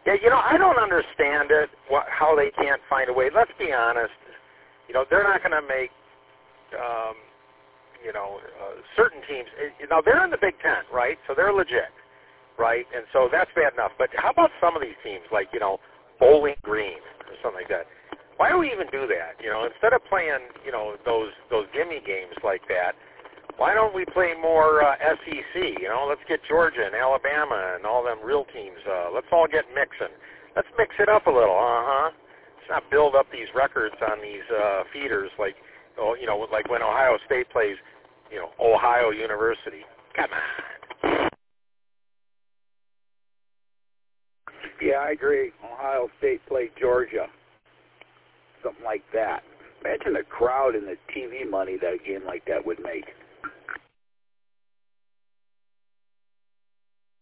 Yeah, I don't understand it, how they can't find a way. Let's be honest. They're not going to make, certain teams. Now, they're in the Big Ten, right? So they're legit, right? And so that's bad enough. But how about some of these teams, like, Bowling Green or something like that? Why do we even do that? Instead of playing, those gimme games like that, why don't we play more SEC? Let's get Georgia and Alabama and all them real teams. Let's all get mixing. Let's mix it up a little. Let's not build up these records on these feeders like when Ohio State plays, Ohio University. Come on. Yeah, I agree. Ohio State played Georgia. Something like that. Imagine the crowd and the TV money that a game like that would make.